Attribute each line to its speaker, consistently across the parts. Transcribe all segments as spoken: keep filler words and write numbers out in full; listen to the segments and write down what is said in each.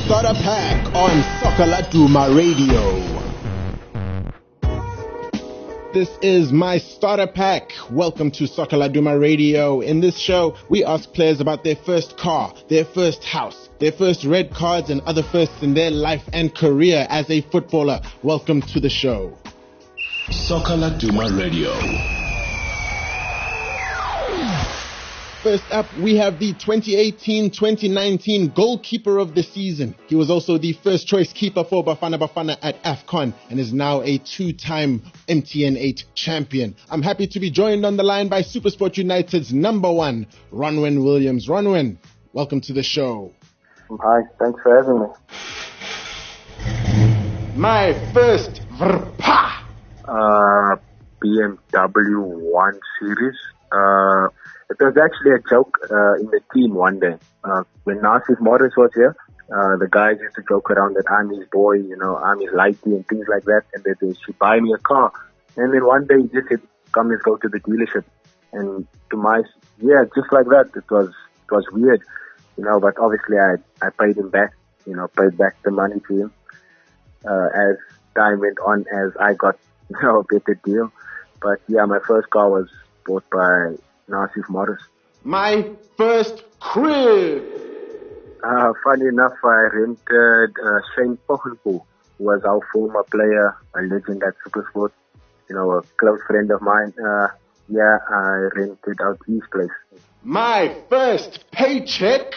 Speaker 1: Starter Pack on Soccer Laduma Radio. This is my Starter Pack. Welcome to Soccer Laduma Radio. In this show, we ask players about their first car, their first house, their first red cards, and other firsts in their life and career as a footballer. Welcome to the show.
Speaker 2: Soccer Laduma Radio.
Speaker 1: First up, we have the twenty eighteen twenty nineteen goalkeeper of the season. He was also the first choice keeper for Bafana Bafana at AFCON and is now a two-time M T N eight champion. I'm happy to be joined on the line by SuperSport United's number one, Ronwen Williams. Ronwen, welcome to the show.
Speaker 3: Hi, thanks for having me.
Speaker 1: My first Vrpa.
Speaker 3: Uh, B M W one Series. Uh, It was actually a joke uh, in the team one day. Uh, when Nassif Morris was here, uh, the guys used to joke around that I'm his boy, you know, I'm his lighty and things like that, and that they should buy me a car. And then one day he just said, come, let's go to the dealership. And to my, yeah, just like that, it was it was weird, you know, but obviously I, I paid him back, you know, paid back the money to him uh, as time went on, as I got, you know, a better deal. But yeah, my first car was bought by Nassif Morris.
Speaker 1: My first crib.
Speaker 3: Uh, funny enough, I rented uh, Shane Pochenpoel, who was our former player, a legend at SuperSport, you know, a close friend of mine. Uh, yeah, I rented out his place.
Speaker 1: My first paycheck.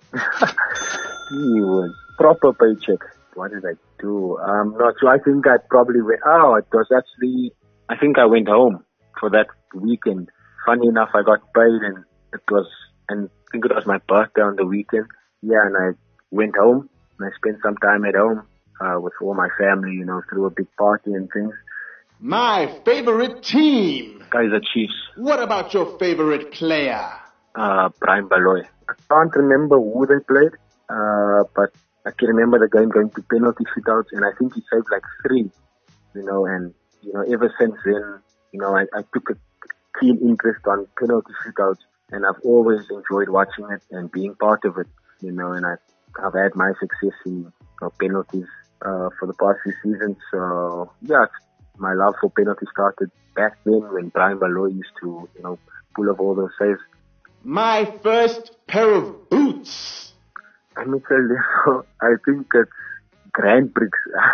Speaker 3: He was proper paycheck. What did I do? I'm not sure. I think I probably went, oh, it was actually, I think I went home for that weekend. Funny enough, I got paid and it was, and I think it was my birthday on the weekend. Yeah, and I went home and I spent some time at home uh, with all my family, you know, through a big party and things.
Speaker 1: My favorite team.
Speaker 3: Kaizer Chiefs.
Speaker 1: What about your favorite player?
Speaker 3: Uh, Brian Baloy. I can't remember who they played, uh, but I can remember the game going to penalty shootouts and I think he saved like three, you know, and, you know, ever since then, you know, I, I took a keen interest on penalty shootouts, and I've always enjoyed watching it and being part of it, you know, and I've, I've had my success in you know, penalties uh, for the past few seasons. So, yeah, my love for penalty started back then when Brian Baloy used to, you know, pull off all those saves.
Speaker 1: My first pair of boots.
Speaker 3: I mean, I think it's Grand Prix.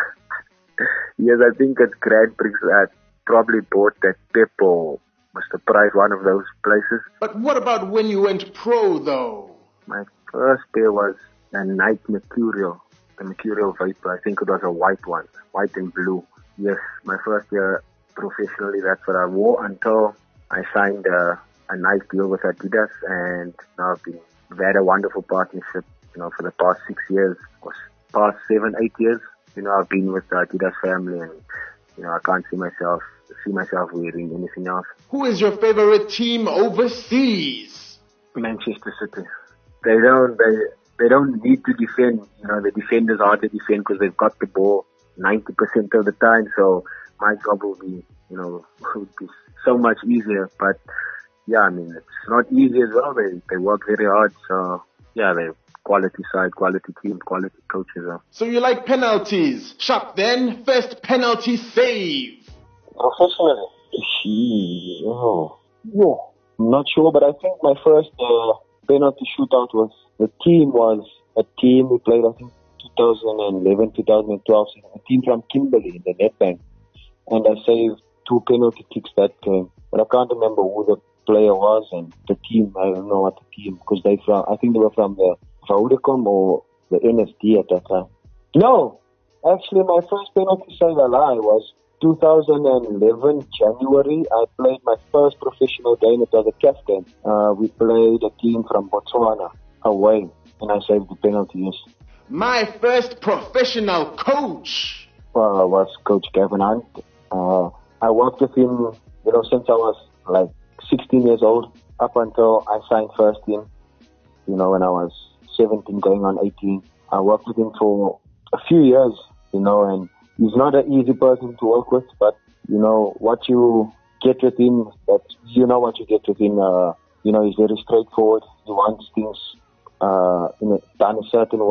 Speaker 3: Yes, I think it's Grand Prix. I probably bought that Pep or Mister Price, one of those places.
Speaker 1: But what about when you went pro, though?
Speaker 3: My first pair was a Nike Mercurial, the Mercurial Vapor. I think it was a white one, white and blue. Yes, my first year professionally, that's what I wore until I signed a, a nice deal with Adidas, and now I've been, we've had a wonderful partnership, you know, for the past six years, or past seven, eight years. You know, I've been with the Adidas family, and you know, I can't see myself see myself wearing anything else.
Speaker 1: Who is your favorite team overseas?
Speaker 3: Manchester City. They don't they they don't need to defend. You know, the defenders are to defend because they've got the ball ninety percent of the time. So my job will be, you know, will be so much easier. But yeah, I mean, it's not easy as well. They they work very hard. So yeah, they quality side, quality team, quality coaches. Uh.
Speaker 1: So you like penalties? Sharp then, first penalty save.
Speaker 4: Professionally? Oh, yeah. I'm not sure, but I think my first uh, penalty shootout was, the team was a team we played, I think, twenty eleven, twenty twelve, a team from Kimberley in the Nedbank. And I saved two penalty kicks that game. But I can't remember who the player was and the team. I don't know what the team, because they from, I think they were from the Vodacom or the N S D at that time. No, actually my first penalty save I lie was two thousand eleven, January. I played my first professional game. It was a captain. Uh, we played a team from Botswana away, and I saved the penalty, yes.
Speaker 1: My first professional coach
Speaker 4: uh, was Coach Gavin Hunt. Uh, I worked with him, you know, since I was like sixteen years old, up until I signed first team, you know, when I was seventeen, going on eighteen. I worked with him for a few years, you know, and he's not an easy person to work with, but, you know, what you get with him, that you know what you get with him. Uh, you know, he's very straightforward. He wants things uh, in a, done a certain way.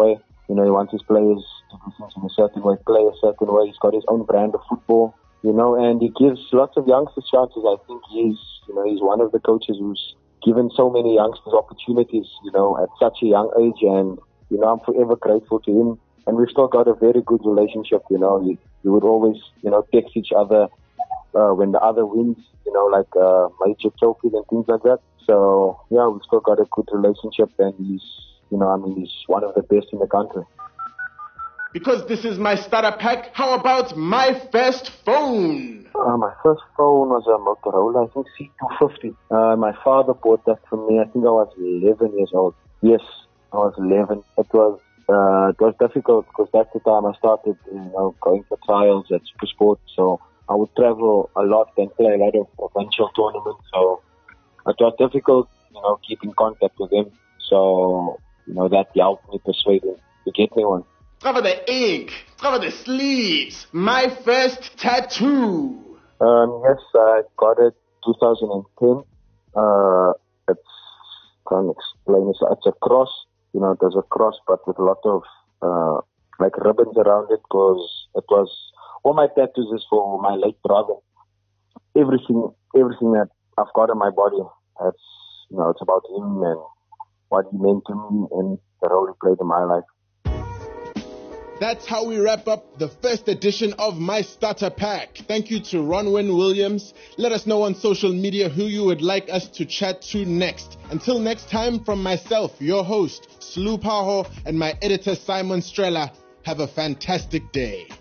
Speaker 4: You know, he wants his players to do things in a certain way, play a certain way. He's got his own brand of football, you know, and he gives lots of youngsters chances. I think he's, you know, he's one of the coaches who's given so many youngsters opportunities, you know, at such a young age. And, you know, I'm forever grateful to him. And we've still got a very good relationship, you know. We, we would always, you know, text each other uh, when the other wins, you know, like uh, major trophies and things like that. So, yeah, we've still got a good relationship, and he's, you know, I mean, he's one of the best in the country.
Speaker 1: Because this is my starter pack, how about my first phone?
Speaker 4: Uh, my first phone was a Motorola, I think C two fifty. Uh, my father bought that for me. I think I was eleven years old. Yes, I was eleven. It was uh, it was difficult because that's the time I started, you know, going for trials at SuperSport. So I would travel a lot and play a lot of provincial tournaments. So it was difficult, you know, keeping contact with him. So, you know, that helped me persuade him to get me one.
Speaker 1: Cover the ink, cover the sleeves, my first tattoo.
Speaker 4: Um, yes, I got it two thousand ten. Uh, it's, can't explain it. It's a cross, you know, there's a cross, but with a lot of, uh, like ribbons around it, because it was, all my tattoos is for my late brother. Everything, everything that I've got on my body, it's, you know, it's about him and what he meant to me and the role he played in my life.
Speaker 1: That's how we wrap up the first edition of My Starter Pack. Thank you to Ronwen Williams. Let us know on social media who you would like us to chat to next. Until next time, from myself, your host, Slu Paho, and my editor, Simon Strella, have a fantastic day.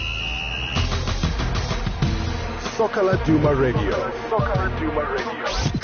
Speaker 2: Soccer Laduma Radio. Soccer Laduma Radio.